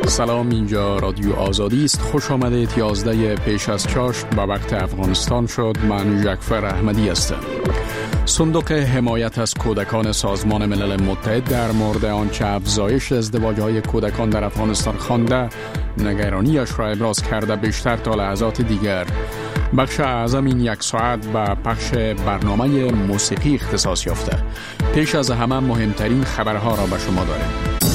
سلام، اینجا رادیو آزادی است. خوش آمدید. 11 پیش از چاشت به وقت افغانستان شد. من جعفر احمدی هستم. صندوق حمایت از کودکان سازمان ملل متحد در مورد آنچه افزایش ازدواج‌های کودکان در افغانستان خوانده نگرانیش را ابراز کرده. بیشتر تا لحظات دیگر بخش اعظم این یک ساعت به پخش برنامه موسیقی اختصاص یافته. پیش از همه مهمترین خبرها را به شما داریم.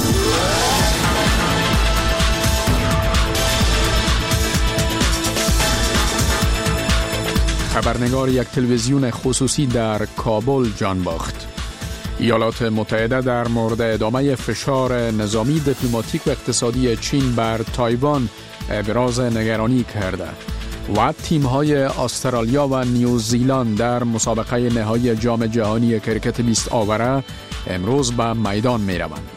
خبرنگار یک تلویزیون خصوصی در کابل جان باخت. ایالات متحده در مورد ادامه فشار نظامی، دیپلماتیک و اقتصادی چین بر تایوان ابراز نگرانی کرده و تیم‌های استرالیا و نیوزیلند در مسابقه نهایی جام جهانی کرکت 20 آوره امروز به میدان می‌روند.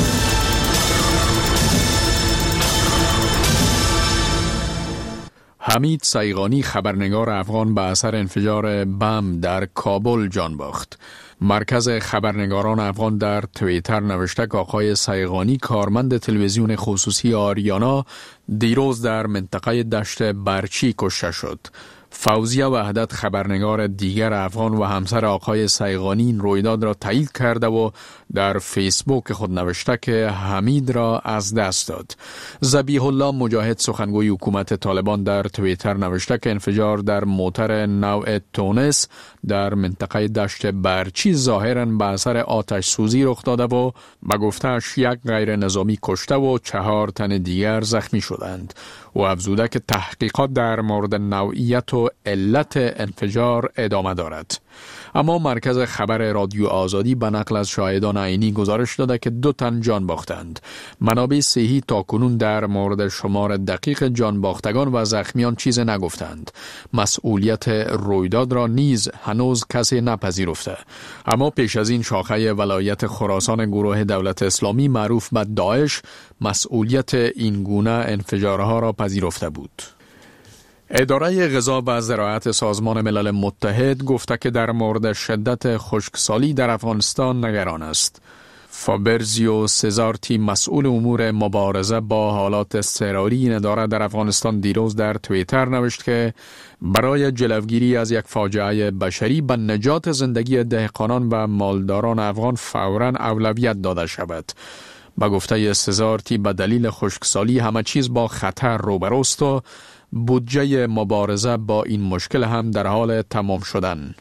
حمید سیغانی خبرنگار افغان به اثر انفجار بم در کابل جان باخت. مرکز خبرنگاران افغان در توییتر نوشته که آقای سیغانی کارمند تلویزیون خصوصی آریانا دیروز در منطقه دشت برچی کشته شد. فوزیه وحدت خبرنگار دیگر افغان و همسر آقای سیغانی این رویداد را تایید کرده و در فیسبوک خود نوشته که حمید را از دست داد. ذبیح الله مجاهد سخنگوی حکومت طالبان در توییتر نوشته که انفجار در موتر نوع تونس در منطقه دشت برچی ظاهراً به اثر آتش سوزی رخ داده و به گفته‌اش یک غیر نظامی کشته و 4 تن دیگر زخمی شدند. و افزوده که تحقیقات در مورد نوعیت و علت انفجار ادامه دارد. اما مرکز خبر رادیو آزادی به نقل از شاهدان عینی گزارش داده که 2 تن جان باختند. منابع صحی تاکنون در مورد شمار دقیق جان باختگان و زخمیان چیز نگفتند. مسئولیت رویداد را نیز هنوز کسی نپذیرفته. اما پیش از این شاخه ولایت خراسان گروه دولت اسلامی معروف به داعش مسئولیت این گونه انفجارها را پذیرفته بود. اداره غذا و زراعت سازمان ملل متحد گفته که در مورد شدت خشکسالی در افغانستان نگران است. فابرزیو سزارتی مسئول امور مبارزه با حالات اضطراری این اداره در افغانستان دیروز در توییتر نوشت که برای جلوگیری از یک فاجعه بشری به نجات زندگی دهقانان و مالداران افغان فوراً اولویت داده شود. با گفته سزارتی به دلیل خشکسالی همه چیز با خطر روبروست و بودجه مبارزه با این مشکل هم در حال تمام شدن.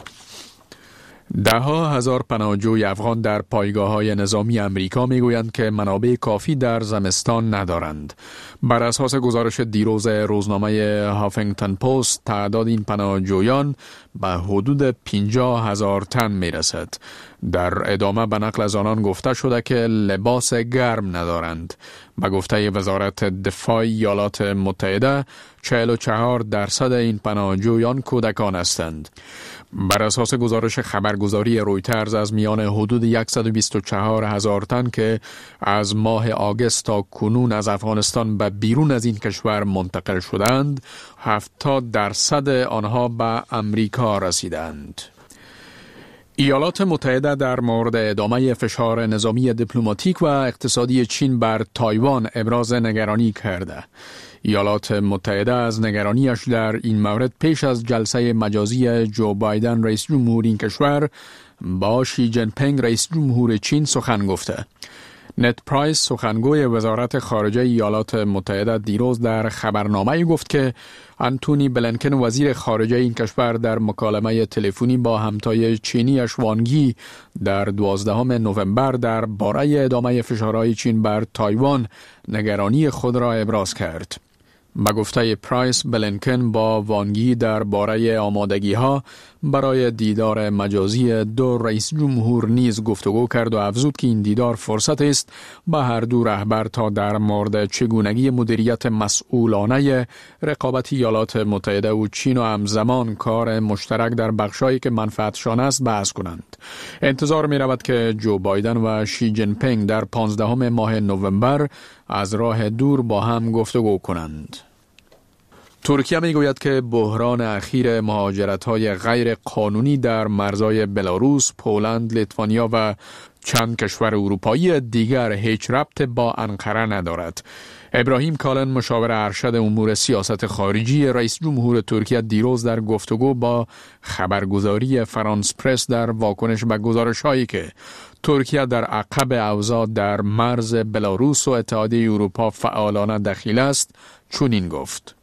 10,000 پناهجوی افغان در پایگاه‌های نظامی امریکا میگویند که منابع کافی در زمستان ندارند. بر اساس گزارش دیروز روزنامه هافنگتن پست تعداد این پناهجویان به حدود 50,000 تن میرسد. در ادامه به نقل از آنان گفته شده که لباس گرم ندارند. به گفته وزارت دفاع ایالات متحده 44% این پناهجویان کودکان هستند. بر اساس گزارش خبرگزاری رویترز از میان حدود 124,000 تن که از ماه آگوست تا کنون از افغانستان به بیرون از این کشور منتقل شدند، 70% آنها به امریکا رسیدند. ایالات متحده در مورد ادامه فشار نظامی، دیپلماتیک و اقتصادی چین بر تایوان ابراز نگرانی کرده. ایالات متحده از نگرانیش در این مورد پیش از جلسه مجازی جو بایدن رئیس جمهور این کشور با شی جین پینگ رئیس جمهور چین سخن گفته. نت پرایس سخنگوی وزارت خارجه ایالات متحده دیروز در خبرنامه‌ای گفت که آنتونی بلینکن وزیر خارجه این کشور در مکالمه تلفنی با همتای چینی وانگی در 12 نوامبر در باره ادامه فشارهای چین بر تایوان نگرانی خود را ابراز کرد. به گفته پرایس، بلینکن با وانگی در باره آمادگی‌ها برای دیدار مجازی 2 رئیس جمهور نیز گفتگو کرد و افزود که این دیدار فرصت است به هر دو رهبر تا در مورد چگونگی مدیریت مسئولانه رقابت ایالات متحده و چین و همزمان کار مشترک در بخشایی که منفعتشان است بحث کنند. انتظار می رود که جو بایدن و شی جین پینگ در 15 ماه نوامبر از راه دور با هم گفتگو کنند. ترکیه میگوید که بحران اخیر مهاجرت‌های غیر قانونی در مرزهای بلاروس، پولند، لیتوانیا و چند کشور اروپایی دیگر هیچ ربط با انقره ندارد. ابراهیم کالن، مشاور ارشد امور سیاست خارجی رئیس جمهور ترکیه، دیروز در گفتگو با خبرگزاری فرانس پرس در واکنش به گزارش‌هایی که ترکیه در عقب اوضاع در مرز بلاروس و اتحادیه اروپا فعالانه دخیل است، چنین گفت: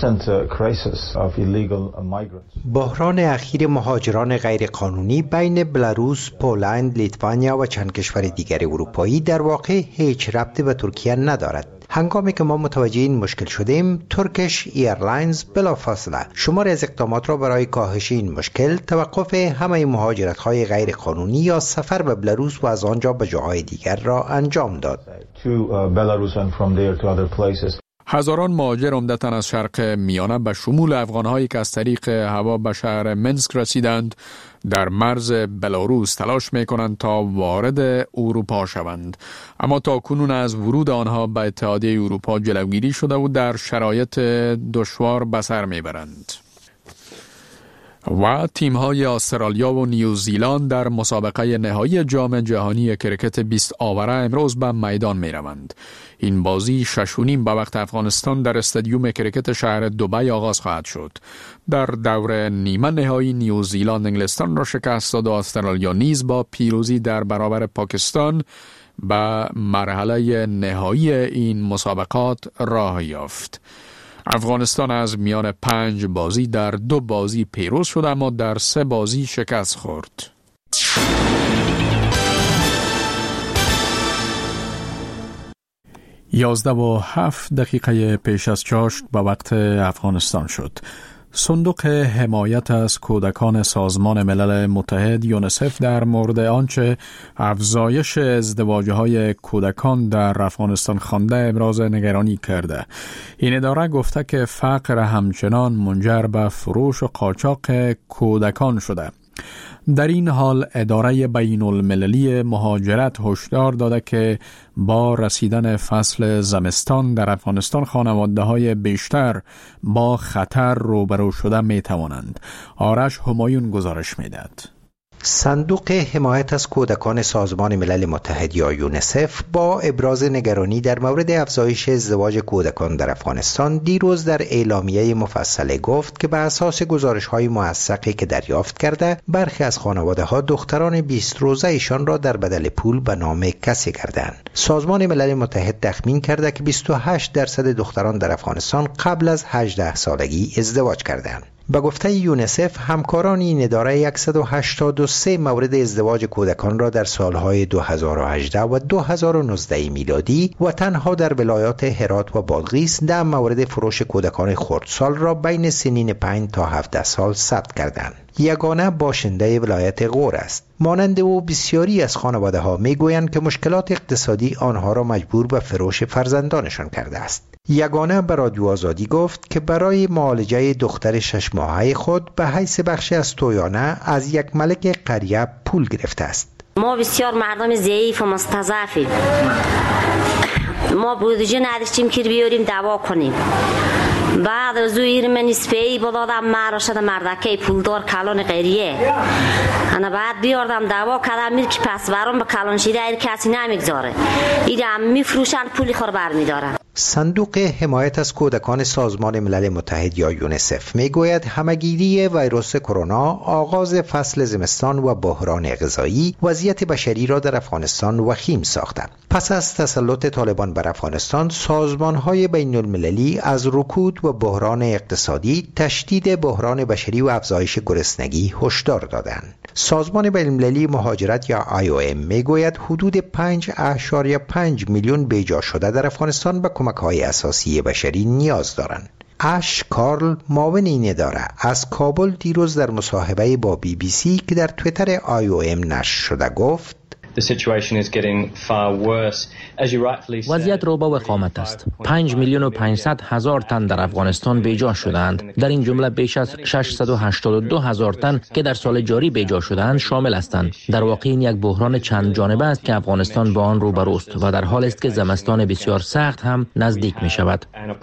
بحران اخیر مهاجران غیرقانونی بین بلاروس، پولند، لیتوانیا و چند کشور دیگر اروپایی در واقع هیچ ربطی به ترکیه ندارد. هنگامی که ما متوجه این مشکل شدیم، ترکش ایرلاینز بلافاصله شماری از اقدامات را برای کاهش این مشکل، توقف همه مهاجرت‌های غیر قانونی یا سفر به بلاروس و از آنجا به جاهای دیگر را انجام داد. هزاران مهاجر عمدتاً از شرق میانه به شمول افغان‌هایی که از طریق هوا به شهر منسک رسیدند، در مرز بلاروس تلاش می‌کنند تا وارد اروپا شوند، اما تاکنون از ورود آنها به اتحادیه اروپا جلوگیری شده و در شرایط دشوار به سر می‌برند. و تیم‌های استرالیا و نیوزیلند در مسابقه نهایی جام جهانی کرکت 20 آوره امروز به میدان می‌روند. این بازی 6:30 به وقت افغانستان در استادیوم کرکت شهر دبی آغاز خواهد شد. در دور نیمه نهایی نیوزیلند انگلستان را شکست داد و استرالیا نیز با پیروزی در برابر پاکستان به مرحله نهایی این مسابقات راه یافت. افغانستان از میان 5 بازی در 2 بازی پیروز شد، اما در 3 بازی شکست خورد. 11:07 پیش از چاشت به وقت افغانستان شد. صندوق حمایت از کودکان سازمان ملل متحد یونیسف در مورد آنچه افزایش ازدواج‌های کودکان در افغانستان خوانده ابراز نگرانی کرده. این اداره گفته که فقر همچنان منجر به فروش و قاچاق کودکان شده. در این حال اداره بین المللی مهاجرت هشدار داده که با رسیدن فصل زمستان در افغانستان خانواده‌های بیشتر با خطر روبرو شده می توانند. آرش همایون گزارش می دهد. صندوق حمایت از کودکان سازمان ملل متحد یا یونیسف با ابراز نگرانی در مورد افزایش ازدواج کودکان در افغانستان دیروز در اعلامیه مفصله گفت که بر اساس گزارش‌های موثقی که دریافت کرده، برخی از خانواده‌ها دختران 20 روزه ایشان را در بدل پول به نام کسی کردند. سازمان ملل متحد تخمین کرده که 28% دختران در افغانستان قبل از 18 سالگی ازدواج کردند. به گفته یونیسف، همکاران این اداره 183 مورد ازدواج کودکان را در سالهای 2018 و 2019 میلادی و تنها در ولایات هرات و بادغیس 10 مورد فروش کودکان خردسال را بین سنین 5 تا 17 سال ثبت کردند. یگانه باشنده ولایت غور است. مانند او بسیاری از خانواده ها می گویند که مشکلات اقتصادی آنها را مجبور به فروش فرزندانشان کرده است. یگانه به رادیو آزادی گفت که برای معالجه دختر 6 ماهه خود به حیث بخشی از تویانه از یک ملک قریه پول گرفته است. ما بسیار مردم ضعیف و مستضعفیم. ما بودجه نداشتیم که بیاریم دوا کنیم. بعد از او من نسبه‌ای بدادم، مرا شده مردکه پولدار کلان قریه. انا بعد بیاردم دوا کردم، میر که پس برام به کلان شده ایر کسی نمیگذاره. ایرم میفروشن پولی خور برمیدارن. صندوق حمایت از کودکان سازمان ملل متحد یا یونیسف میگوید همه‌گیری ویروس کرونا، آغاز فصل زمستان و بحران غذایی وضعیت بشری را در افغانستان وخیم ساخته. پس از تسلط طالبان بر افغانستان، سازمان‌های بین المللی از رکود و بحران اقتصادی، تشدید بحران بشری و افزایش گرسنگی هشدار دادند. سازمان بین المللی مهاجرت یا IOM میگوید حدود 5.5 میلیون بیجا شده در افغانستان به کمک‌های اساسی بشری نیاز دارند. اش کارل، معاون این اداره، از کابل دیروز در مصاحبه با BBC که در توییتر IOM نشر شده گفت: وضعیت رو به وخامت است. 5,500,000 تن در افغانستان بیجا شدند. در این جمله بیش از 682,000 تن که در سال جاری بیجا شدند شامل هستند. در واقع این یک بحران چند جانبه است که افغانستان با آن روبروست و در حال است که زمستان بسیار سخت هم نزدیک می شود.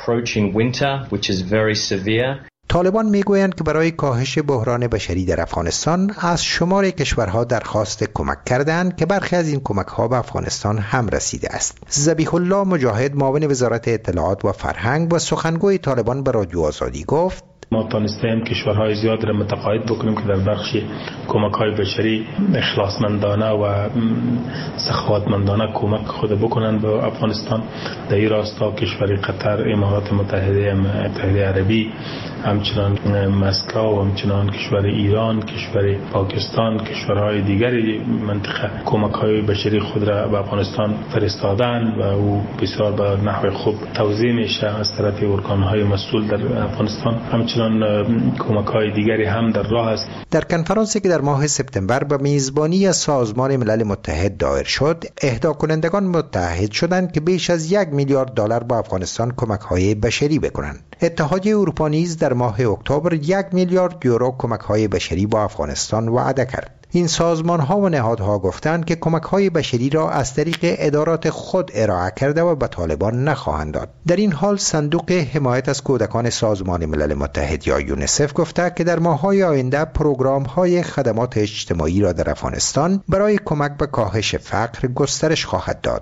طالبان میگویند که برای کاهش بحران بشری در افغانستان از شمار کشورها درخواست کمک کردند که برخی از این کمک‌ها به افغانستان هم رسیده است. ذبیح الله مجاهد معاون وزارت اطلاعات و فرهنگ و سخنگوی طالبان به رادیو آزادی گفت ما تانستیم کشورهای زیاد را متقاعد بکنیم که در بخش کمک‌های بشری اخلاصمندانه و سخاوتمندانه کمک خود بکنند به افغانستان. در این راستا کشور قطر، امارات متحده عربی، همچنان مسکو و همچنان کشور ایران، کشور پاکستان، کشورهای دیگری منطقه کمک‌های بشری خود را به افغانستان فرستادند و او بسیار به نحو خوب توزیع میشه از طرف ارگان‌های مسئول در افغانستان. همچنان کمک‌های دیگری هم در راه است. در کنفرانسی که در ماه سپتامبر به میزبانی از سازمان ملل متحد دایر شد، اهدا کنندگان متحد شدند که بیش از 1 میلیارد دلار به افغانستان کمک‌های بشری بکنند. اتحادیه اروپا نیز در ماه اکتبر 1 میلیارد یورو کمک‌های بشری با افغانستان وعده کرد. این سازمان‌ها و نهادها گفتند که کمک‌های بشری را از طریق ادارات خود ارائه کرده و به طالبان نخواهند داد. در این حال صندوق حمایت از کودکان سازمان ملل متحد یا یونیسف گفته که در ماه‌های آینده پروگرام‌های خدمات اجتماعی را در افغانستان برای کمک به کاهش فقر گسترش خواهد داد.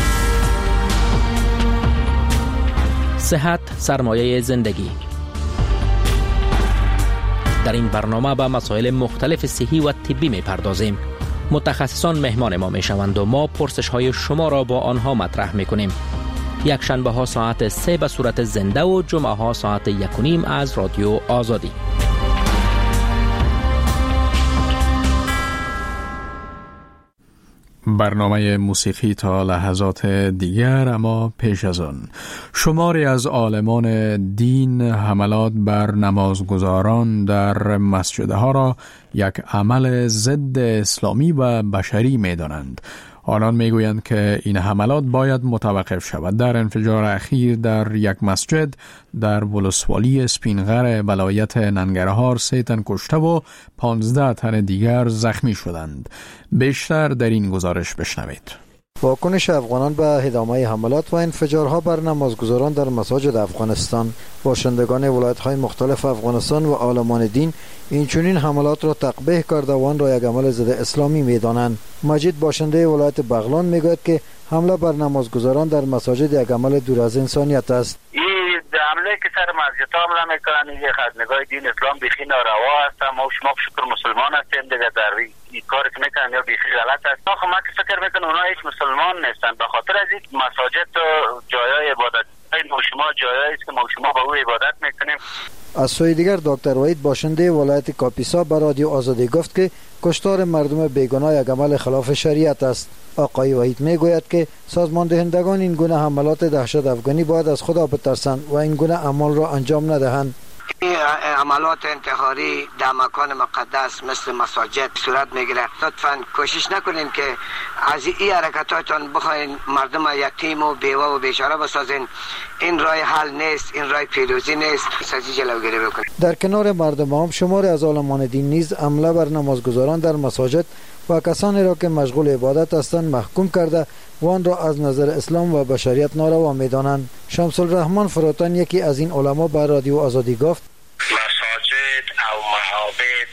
صحت سرمایه زندگی. در این برنامه به مسائل مختلف صحی و طبی می پردازیم. متخصصان مهمان ما می شوند و ما پرسش های شما را با آنها مطرح می کنیم. یک شنبه ها ساعت 3 به صورت زنده و جمعه ها ساعت 1:30 از رادیو آزادی. برنامه موسیقی تا لحظات دیگر، اما پیش از آن شماری از عالمان دین حملات بر نمازگزاران در مسجدها را یک عمل ضد اسلامی و بشری می دانند. آنان می گویند که این حملات باید متوقف شود. در انفجار اخیر در یک مسجد در ولسوالی سپینغر ولایت ننگرهار 3 تن کشته و 15 تن دیگر زخمی شدند. بیشتر در این گزارش بشنوید. واکنش افغانان به ادامه حملات و انفجارها بر نمازگزاران در مساجد افغانستان. باشندگان ولایت‌های مختلف افغانستان و عالمان دین این چنین حملات را تقبیح کرده و آن را یک عمل ضد اسلامی می‌دانند. مجید باشنده ولایت بغلان میگوید که حمله بر نمازگزاران در مساجد یک عمل دور از انسانیت است. حمله که سر مسجد ها حمله میکنن این از نگاه دین اسلام بیخی ناروا است. ما شما شکر مسلمان هستیم دیگه، در این کاری که میکنن یا بیخی غلط است. خب من که فکر میکنم اونا هیچ مسلمان نیستن، به خاطر از این مساجد و جایای عبادت ما شما جایایی است که ما شما با او عبادت میکنیم. از سوی دیگر دکتر وحید باشنده ولایت کاپیسا به رادیو آزادی گفت که کشتار مردم بیگناه یک عمل خلاف شریعت است. آقای وحید میگوید که سازمان دهندگان این گونه حملات دهشت افغانی باید از خدا بترسند و این گونه اعمال را انجام ندهند. عملات انتحاری در مکان مقدس مثل مساجد صورت میگیره. لطفاً کوشش نکنین که از این حرکتاتون بخواین مردم یتیم و بیوه و بیچاره بسازین. این راه حل نیست، این راه پیروزی نیست. سازی جلوگیری بکنین. در کنار مردم هم شمار از عالمان دین نیز حمله بر نمازگزاران در مساجد و کسانی را که مشغول عبادت هستند محکوم کرده و آن را از نظر اسلام و بشریت ناروا می‌دانند. شمس الرحمن فروتن یکی از این علما به رادیو آزادی گفت مساجد او معابد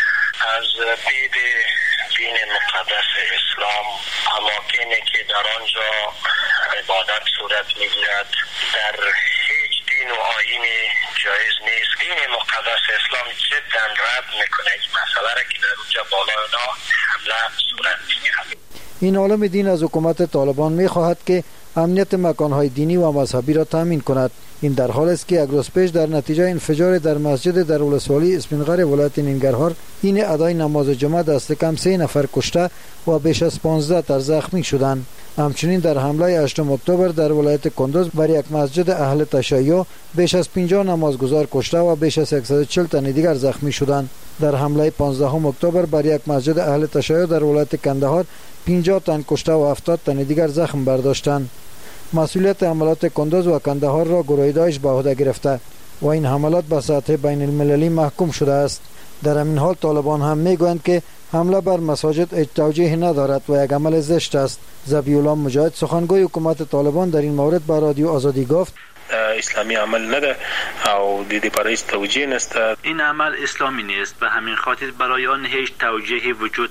از بید دین مقدس اسلام اماکنی که در آنجا عبادت صورت می‌گیرد در هیچ دین و آیین جایز نیست. دین مقدس اسلام جدا رد میکنه این مسئله را که در اونجا بالای حمله صورت می‌گیرد. این عالم دین از حکومت طالبان می‌خواهد که امنیت مکان‌های دینی و مذهبی را تامین کند. این در حال است که یک روز پیش در نتیجه انفجار در مسجد در ولسوالی اسپینغر ولایت ننگرهار این ادای نماز جمعه دست کم 3 نفر کشته و بیش از 15 تن زخمی شدند. همچنین در حمله 8 اکتبر در ولایت کندوز بر یک مسجد اهل تشیع بیش از 50 نمازگزار کشته و بیش از 140 تن دیگر زخمی شدند. در حمله 15 اکتبر بر یک مسجد اهل تشیع در ولایت کندهار 50 تن کشته و 70 تن دیگر زخم برداشتند. مسئولیت حملات کندوز و کندهار را گروه داعش به عهده گرفته و این حملات به سطح بین المللی محکوم شده است. در همین حال طالبان هم میگویند که حمله بر مساجد هیچ توجیه ندارد و یک عمل زشت است. ذبیح الله مجاهد سخنگوی حکومت طالبان در این مورد به رادیو آزادی گفت اسلامی عمل نده او د دې برای توجیه نسته. این عمل اسلامی نیست، به همین خاطر برای آن هیچ توجیهی وجود